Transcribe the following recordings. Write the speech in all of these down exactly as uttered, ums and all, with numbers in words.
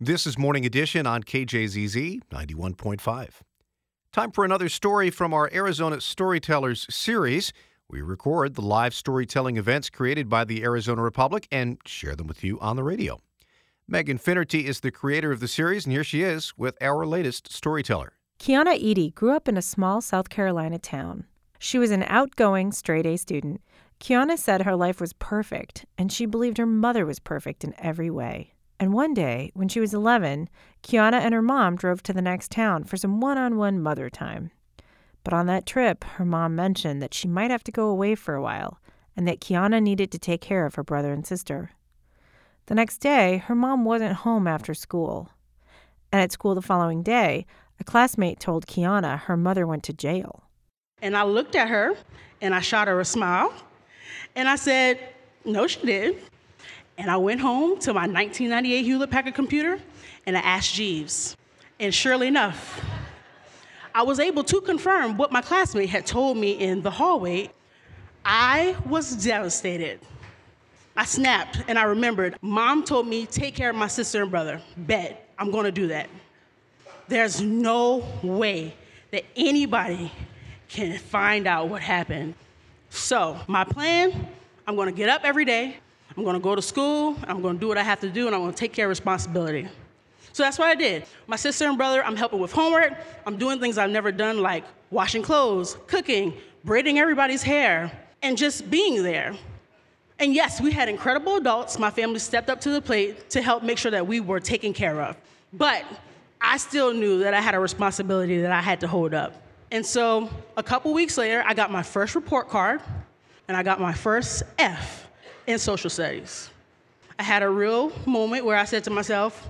This is Morning Edition on K J Z Z ninety-one point five. Time for another story from our Arizona Storytellers series. We record the live storytelling events created by the Arizona Republic and share them with you on the radio. Megan Finnerty is the creator of the series, and here she is with our latest storyteller. Kiana Eady grew up in a small South Carolina town. She was an outgoing, straight-A student. Kiana said her life was perfect, and she believed her mother was perfect in every way. And one day, when she was eleven, Kiana and her mom drove to the next town for some one-on-one mother time. But on that trip, her mom mentioned that she might have to go away for a while, and that Kiana needed to take care of her brother and sister. The next day, her mom wasn't home after school. And at school the following day, a classmate told Kiana her mother went to jail. And I looked at her, and I shot her a smile, and I said, no, she did. And I went home to my nineteen ninety-eight Hewlett-Packard computer, and I asked Jeeves. And surely enough, I was able to confirm what my classmate had told me in the hallway. I was devastated. I snapped, and I remembered, Mom told me, take care of my sister and brother. Bet, I'm going to do that. There's no way that anybody can find out what happened. So my plan, I'm going to get up every day. I'm going to go to school. I'm going to do what I have to do, and I'm going to take care of responsibility. So that's what I did. My sister and brother, I'm helping with homework. I'm doing things I've never done, like washing clothes, cooking, braiding everybody's hair, and just being there. And yes, we had incredible adults. My family stepped up to the plate to help make sure that we were taken care of. But I still knew that I had a responsibility that I had to hold up. And so a couple weeks later, I got my first report card, and I got my first F in social studies. I had a real moment where I said to myself,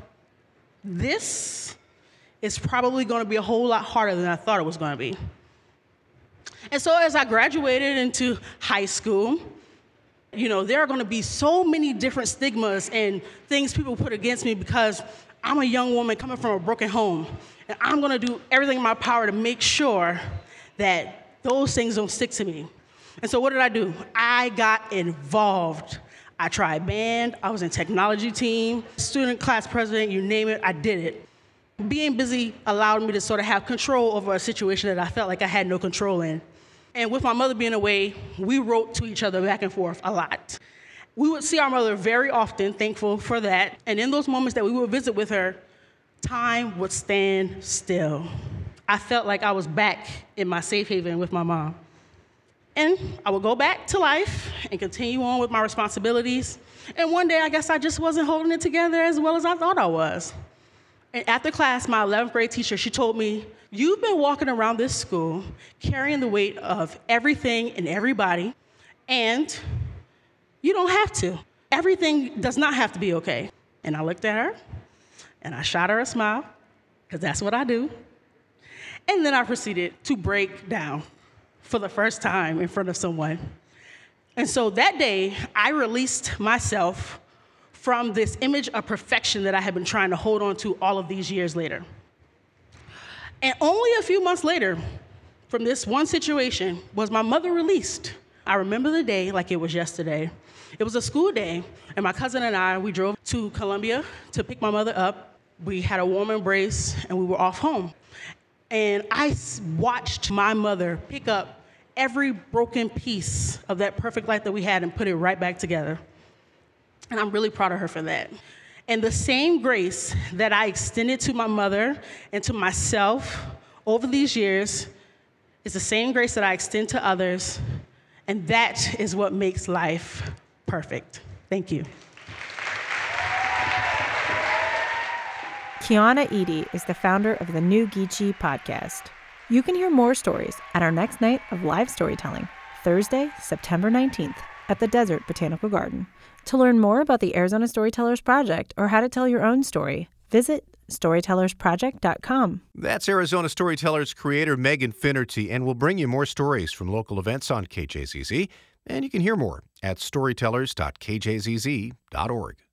this is probably going to be a whole lot harder than I thought it was going to be. And so as I graduated into high school, you know, there are going to be so many different stigmas and things people put against me because I'm a young woman coming from a broken home, and I'm going to do everything in my power to make sure that those things don't stick to me. And so what did I do? I got involved. I tried band, I was in technology team, student class president, you name it, I did it. Being busy allowed me to sort of have control over a situation that I felt like I had no control in. And with my mother being away, we wrote to each other back and forth a lot. We would see our mother very often, thankful for that. And in those moments that we would visit with her, time would stand still. I felt like I was back in my safe haven with my mom. And I would go back to life and continue on with my responsibilities. And one day, I guess I just wasn't holding it together as well as I thought I was. And after class, my eleventh grade teacher, she told me, you've been walking around this school carrying the weight of everything and everybody, and you don't have to. Everything does not have to be okay. And I looked at her, and I shot her a smile, because that's what I do. And then I proceeded to break down for the first time in front of someone. And so that day, I released myself from this image of perfection that I had been trying to hold on to all of these years later. And only a few months later, from this one situation, was my mother released. I remember the day like it was yesterday. It was a school day, and my cousin and I, we drove to Columbia to pick my mother up. We had a warm embrace, and we were off home. And I watched my mother pick up every broken piece of that perfect life that we had and put it right back together. And I'm really proud of her for that. And the same grace that I extended to my mother and to myself over these years is the same grace that I extend to others. And that is what makes life perfect. Thank you. Kiana Eady is the founder of the New Geechee podcast. You can hear more stories at our next night of live storytelling, Thursday, September nineteenth, at the Desert Botanical Garden. To learn more about the Arizona Storytellers Project or how to tell your own story, visit storytellers project dot com. That's Arizona Storytellers creator Megan Finnerty, and we'll bring you more stories from local events on K J Z Z, and you can hear more at storytellers dot k j z z dot org.